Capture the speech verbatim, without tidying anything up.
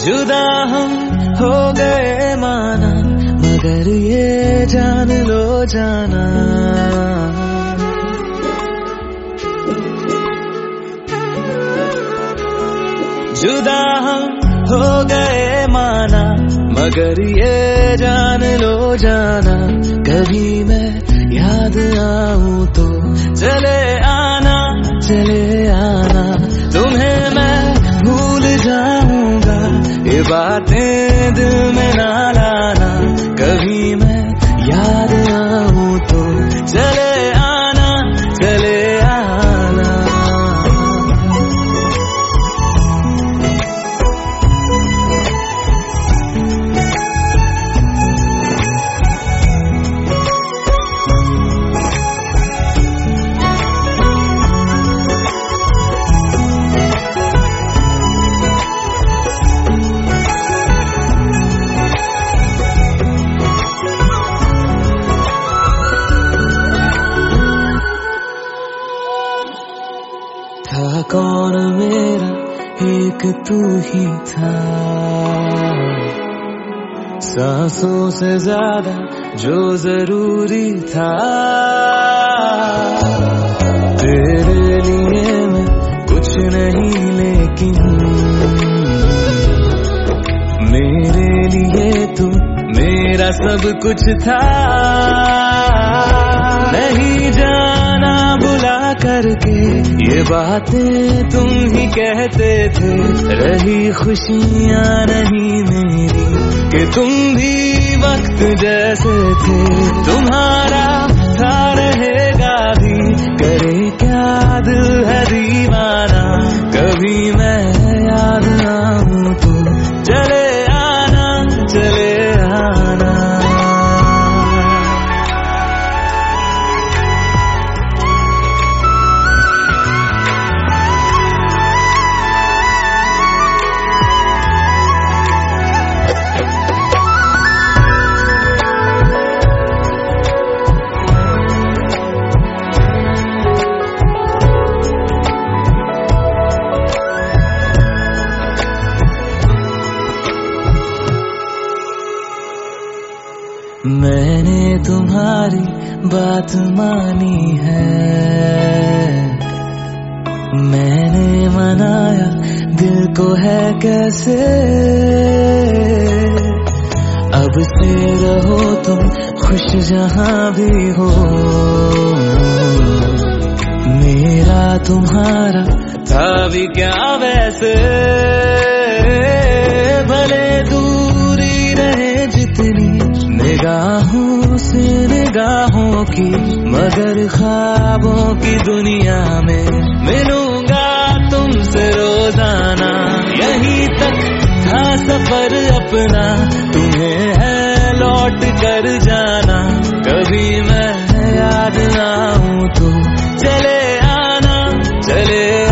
जुदा हम हो गए माना, मगर ये जान लो जाना, जुदा हम हो गए माना, मगर ये जान लो जाना, कभी मैं याद आऊं तो चले आना, चले आना, तुम्हें मैं भूल जाऊंगा, ये बातें दिल में ना लाना, कभी मैं याद आऊं तो चले आना, चले आना। था कौन मेरा एक तू ही था, सांसों से ज्यादा जो जरूरी था, तेरे लिए मैं कुछ नहीं लेकिन मेरे लिए तू मेरा सब कुछ था, नहीं जाना बुला करके ये बातें तुम ही कहते थे, रही खुशियाँ नहीं मेरी कि तुम भी वक्त जैसे थे, तुम्हारा था रहेगा भी, करे क्या दिल है दीवाना, कभी मैं याद आऊं तो चले आना, चले आना। मैंने तुम्हारी बात मानी है, मैंने मनाया दिल को है कैसे, अब से रहो तुम खुश जहां भी हो, मेरा तुम्हारा था भी क्या वैसे, भले दूरी रहे जितनी निगाहों से निगाहों की, मगर ख्वाबों की दुनिया में मिलूंगा तुमसे रोजाना, यहीं तक था सफर अपना, तुम्हें है लौट कर जाना, कभी मैं याद आऊं तो चले आना, चले